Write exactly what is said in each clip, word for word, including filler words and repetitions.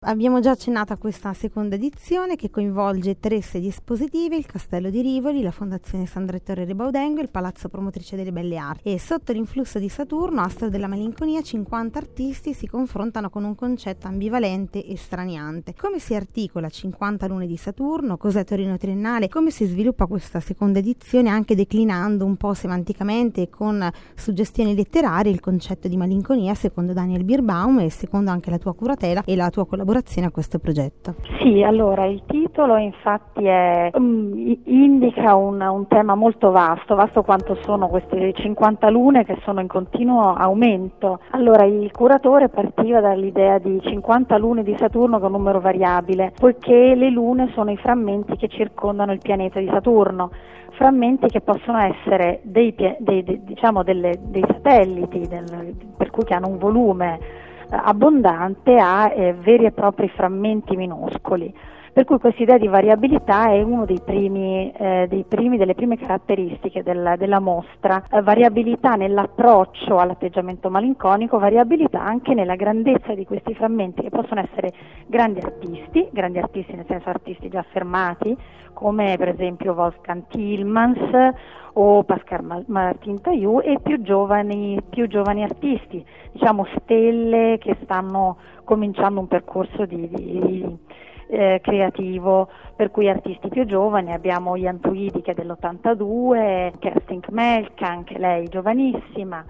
Abbiamo già accennato a questa seconda edizione che coinvolge tre sedi espositive, il Castello di Rivoli, la Fondazione Sandro Ettore Baudengo e il Palazzo Promotrice delle Belle Arti. E sotto l'influsso di Saturno, astro della malinconia, cinquanta artisti si confrontano con un concetto ambivalente e straniante. Come si articola cinquanta lune di Saturno? Cos'è Torino Triennale? Come si sviluppa questa seconda edizione, anche declinando un po' semanticamente e con suggestioni letterarie il concetto di malinconia secondo Daniel Beerbaum e secondo anche la tua curatela e la tua collaborazione a questo progetto? Sì, allora il titolo infatti è, um, indica un, un tema molto vasto, vasto quanto sono queste cinquanta lune che sono in continuo aumento. Allora il curatore partiva dall'idea di cinquanta lune di Saturno con numero variabile, poiché le lune sono i frammenti che circondano il pianeta di Saturno, frammenti che possono essere dei, dei, dei, diciamo delle, dei satelliti, del, per cui che hanno un volume abbondante a eh, veri e propri frammenti minuscoli, per cui questa idea di variabilità è uno dei primi, eh, dei primi delle prime caratteristiche del, della mostra, eh, variabilità nell'approccio all'atteggiamento malinconico, variabilità anche nella grandezza di questi frammenti che possono essere grandi artisti, grandi artisti nel senso artisti già affermati, come per esempio Wolfgang Tillmans o Pascal Martin-Taillou, e più giovani, più giovani artisti, diciamo stelle che stanno cominciando un percorso di, di, di eh, creativo, per cui artisti più giovani abbiamo Jan Tweedy che è dell'ottantadue, Kerstin Kmelka, anche lei giovanissima,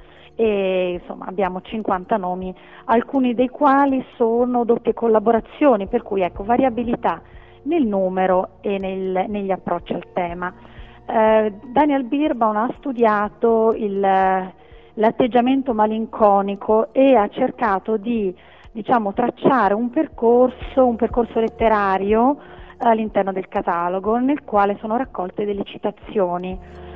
e insomma abbiamo cinquanta nomi, alcuni dei quali sono doppie collaborazioni, per cui ecco variabilità nel numero e nel, negli approcci al tema. Eh, Daniel Beerbaum ha studiato il, l'atteggiamento malinconico e ha cercato di, diciamo, tracciare un percorso, un percorso letterario all'interno del catalogo nel quale sono raccolte delle citazioni.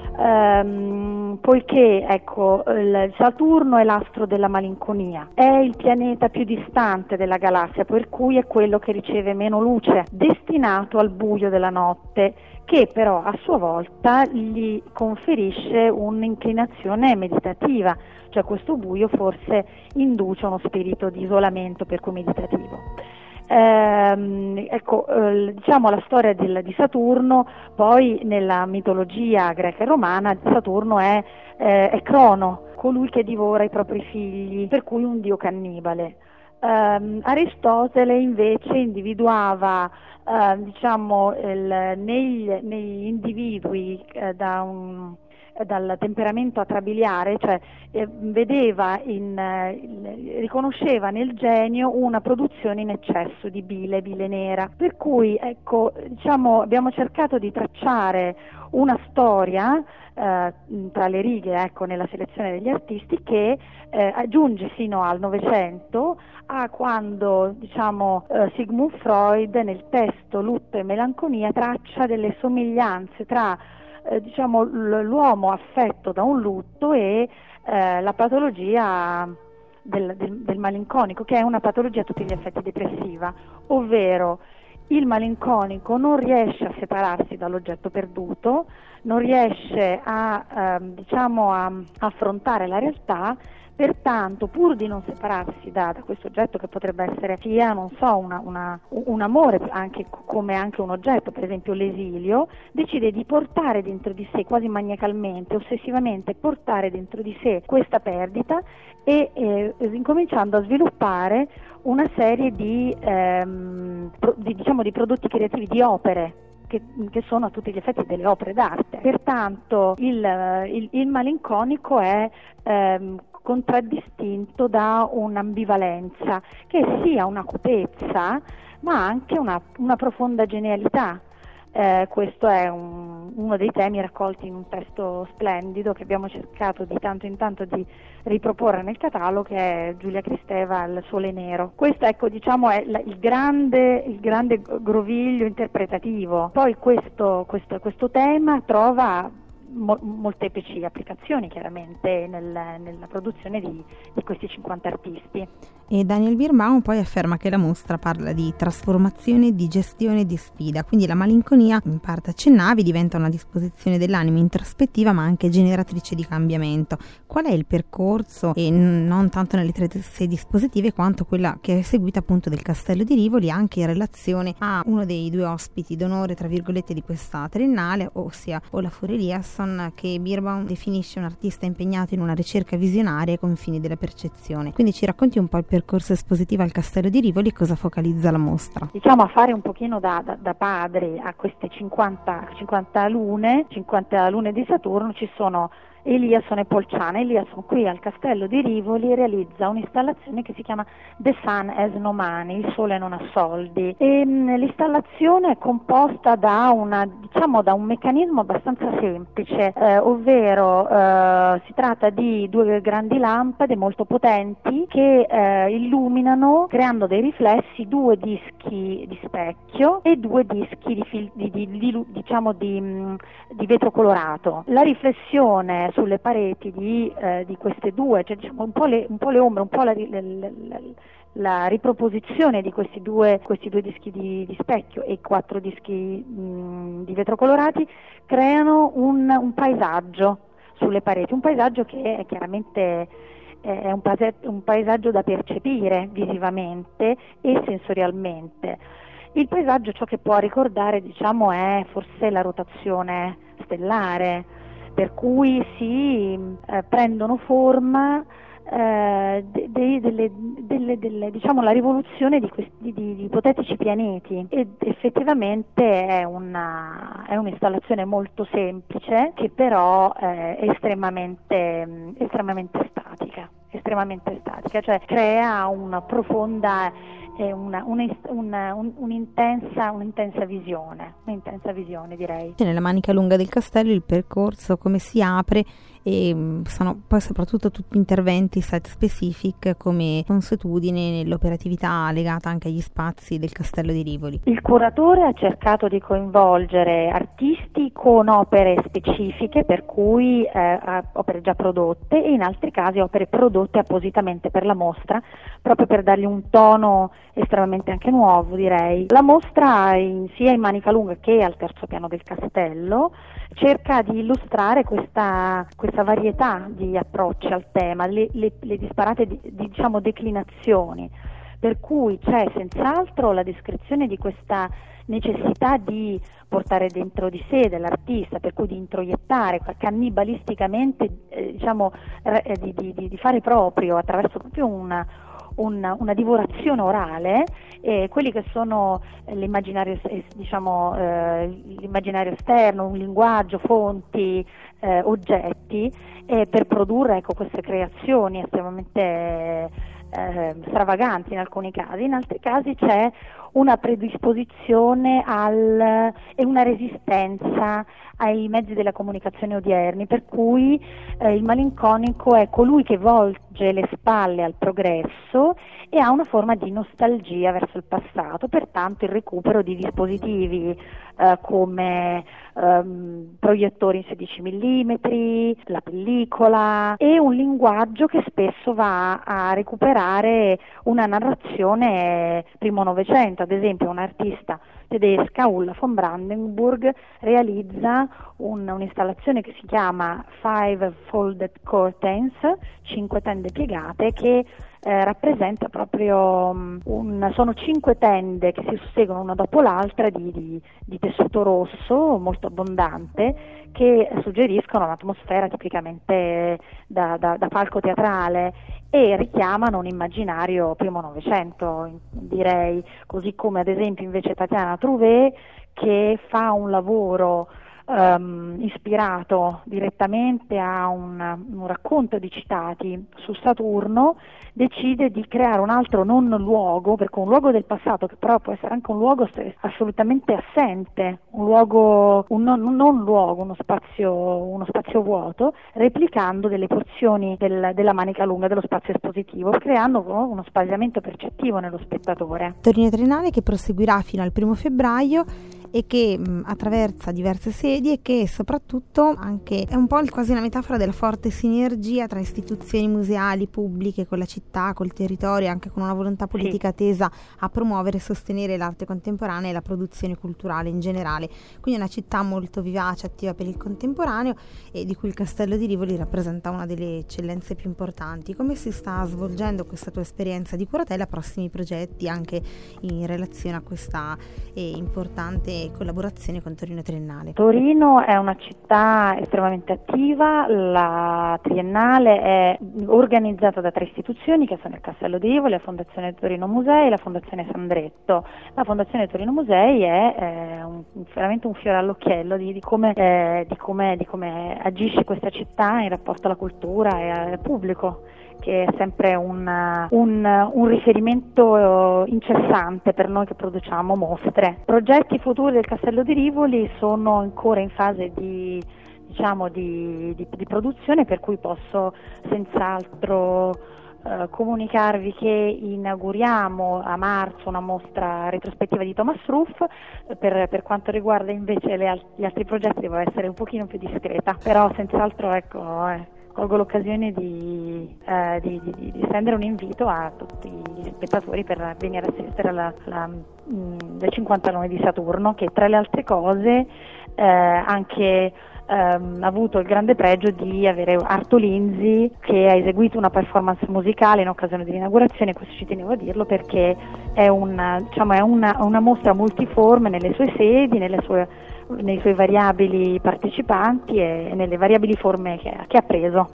Um, poiché ecco, il Saturno è l'astro della malinconia, è il pianeta più distante della galassia, per cui è quello che riceve meno luce, destinato al buio della notte, che però a sua volta gli conferisce un'inclinazione meditativa, cioè questo buio forse induce uno spirito di isolamento, per cui meditativo. Eh, ecco, eh, diciamo la storia del, di Saturno, poi nella mitologia greca e romana Saturno è, eh, è Crono, colui che divora i propri figli, per cui un dio cannibale. Eh, Aristotele invece individuava eh, diciamo il, negli, negli individui eh, da un dal temperamento atrabiliare, cioè eh, vedeva in, eh, riconosceva nel genio una produzione in eccesso di bile, bile nera, per cui ecco, diciamo, abbiamo cercato di tracciare una storia eh, tra le righe, ecco, nella selezione degli artisti che eh, giunge fino al Novecento, a quando diciamo eh, Sigmund Freud nel testo Lutto e Melanconia traccia delle somiglianze tra Eh, diciamo l'uomo affetto da un lutto e eh, la patologia del, del, del malinconico, che è una patologia a tutti gli effetti depressiva, ovvero il malinconico non riesce a separarsi dall'oggetto perduto, non riesce a eh, diciamo a, a affrontare la realtà. Pertanto, pur di non separarsi da, da questo oggetto, che potrebbe essere sia, non so, una, una, un amore, anche come anche un oggetto, per esempio l'esilio, decide di portare dentro di sé, quasi maniacalmente, ossessivamente, portare dentro di sé questa perdita e eh, incominciando a sviluppare una serie di, ehm, pro, di, diciamo, di prodotti creativi, di opere, Che, che sono a tutti gli effetti delle opere d'arte. Pertanto il, il, il malinconico è ehm, contraddistinto da un'ambivalenza che sia una acutezza ma anche una, una profonda genialità. Eh, questo è un, uno dei temi raccolti in un testo splendido che abbiamo cercato di tanto in tanto di riproporre nel catalogo, che è Giulia Kristeva, Il Sole Nero. Questo, ecco, diciamo è la, il, grande, il grande groviglio interpretativo. Poi questo, questo, questo tema trova mo- molteplici applicazioni chiaramente nel, nella produzione di, di questi cinquanta artisti. E Daniel Birnbaum poi afferma che la mostra parla di trasformazione, di gestione e di sfida, quindi la malinconia, in parte accennavi, diventa una disposizione dell'anima introspettiva ma anche generatrice di cambiamento. Qual è il percorso, e non tanto nelle tre sei dispositive quanto quella che è seguita appunto del Castello di Rivoli, anche in relazione a uno dei due ospiti d'onore tra virgolette di questa triennale, ossia Olafur Eliasson, che Birnbaum definisce un artista impegnato in una ricerca visionaria ai confini della percezione. Quindi ci racconti un po' il percorso espositivo al Castello di Rivoli e cosa focalizza la mostra? Diciamo a fare un pochino da, da, da padre a queste cinquanta, cinquanta lune, cinquanta lune di Saturno, ci sono Eliasson e Polciana. Eliasson qui al Castello di Rivoli realizza un'installazione che si chiama The Sun Has No Money, il sole non ha soldi, e mh, l'installazione è composta da una diciamo da un meccanismo abbastanza semplice, eh, ovvero eh, si tratta di due grandi lampade molto potenti che eh, illuminano, creando dei riflessi, due dischi di specchio e due dischi di, fil- di, di, di diciamo di, mh, di vetro colorato. La riflessione sulle pareti di, eh, di queste due, cioè diciamo un po' le, un po' le ombre, un po' la, la, la, la riproposizione di questi due, questi due dischi di, di specchio e quattro dischi mh, di vetro colorati creano un, un paesaggio sulle pareti, un paesaggio che è chiaramente è un, pase- un paesaggio da percepire visivamente e sensorialmente. Il paesaggio, ciò che può ricordare, diciamo, è forse la rotazione stellare, per cui si eh, prendono forma eh, de, de, delle, delle, delle, diciamo, la rivoluzione di questi di, di ipotetici pianeti, ed effettivamente è, una, è un'installazione molto semplice che però eh, è estremamente, estremamente statica, estremamente statica, cioè crea una profonda è una, una, una, un, un'intensa, un'intensa visione, un'intensa visione direi. Nella manica lunga del castello il percorso come si apre, e sono poi soprattutto tutti interventi site specific come consuetudine nell'operatività legata anche agli spazi del Castello di Rivoli. Il curatore ha cercato di coinvolgere artisti con opere specifiche, per cui eh, opere già prodotte, e in altri casi opere prodotte appositamente per la mostra, proprio per dargli un tono estremamente anche nuovo, direi. La mostra in, sia in manica lunga che al terzo piano del castello cerca di illustrare questa, questa varietà di approcci al tema, le, le, le disparate di, di, diciamo, declinazioni, per cui c'è senz'altro la descrizione di questa necessità di portare dentro di sé dell'artista, per cui di introiettare cannibalisticamente, eh, diciamo, eh, di, di, di fare proprio attraverso proprio una Una, una divorazione orale, eh, quelli che sono l'immaginario, diciamo, eh, l'immaginario esterno, un linguaggio, fonti, eh, oggetti, eh, per produrre, ecco, queste creazioni estremamente eh, stravaganti in alcuni casi. In altri casi c'è una predisposizione al, e una resistenza ai mezzi della comunicazione odierni, per cui eh, il malinconico è colui che volge le spalle al progresso e ha una forma di nostalgia verso il passato, pertanto il recupero di dispositivi eh, come ehm, proiettori in sedici millimetri, la pellicola, e un linguaggio che spesso va a recuperare una narrazione primo Novecento. Ad esempio un artista tedesca, Ulla von Brandenburg, realizza un, un'installazione che si chiama Five Folded Curtains, cinque tende piegate, che eh, rappresenta proprio un, sono cinque tende che si susseguono una dopo l'altra di, di, di tessuto rosso molto abbondante, che suggeriscono un'atmosfera tipicamente da, da, da palco teatrale e richiamano un immaginario primo Novecento, direi, così come ad esempio invece Tatiana Trouvé, che fa un lavoro um, ispirato direttamente a un, un racconto di citati su Saturno, decide di creare un altro non luogo, perché un luogo del passato che però può essere anche un luogo assolutamente assente, un luogo, un non, un non luogo, uno spazio, uno spazio vuoto, replicando delle porzioni del, della manica lunga dello spazio espositivo, creando uno spaziamento percettivo nello spettatore. Torino Triennale che proseguirà fino al primo febbraio e che mh, attraversa diverse sedi e che soprattutto anche è un po' quasi una metafora della forte sinergia tra istituzioni museali pubbliche con la città, col territorio, anche con una volontà politica sì. tesa a promuovere e sostenere l'arte contemporanea e la produzione culturale in generale. Quindi è una città molto vivace, attiva per il contemporaneo e di cui il Castello di Rivoli rappresenta una delle eccellenze più importanti. Come si sta svolgendo questa tua esperienza di curatela, prossimi progetti anche in relazione a questa eh, importante collaborazione con Torino Triennale? Torino è una città estremamente attiva, la Triennale è organizzata da tre istituzioni che sono il Castello di Rivoli, la Fondazione Torino Musei e la Fondazione Sandretto. La Fondazione Torino Musei è eh, un, veramente un fiore all'occhiello di, di, come, eh, di, come, di come agisce questa città in rapporto alla cultura e al pubblico, che è sempre un, un, un riferimento incessante per noi che produciamo mostre. Progetti futuri del Castello di Rivoli sono ancora in fase di, diciamo, di, di, di produzione, per cui posso senz'altro eh, comunicarvi che inauguriamo a marzo una mostra retrospettiva di Thomas Ruff. Per, per quanto riguarda invece le, gli altri progetti devo essere un pochino più discreta, però senz'altro ecco... Eh. Colgo l'occasione di, eh, di, di, di stendere un invito a tutti gli spettatori per venire a assistere alla, alla, mh, del cinquantanove di Saturno, che tra le altre cose eh, anche ehm, ha avuto il grande pregio di avere Arto Linzi, che ha eseguito una performance musicale in occasione dell'inaugurazione. Questo ci tenevo a dirlo perché è, una, diciamo, è una, una mostra multiforme nelle sue sedi, nelle sue nei suoi variabili partecipanti e nelle variabili forme che, che ha preso.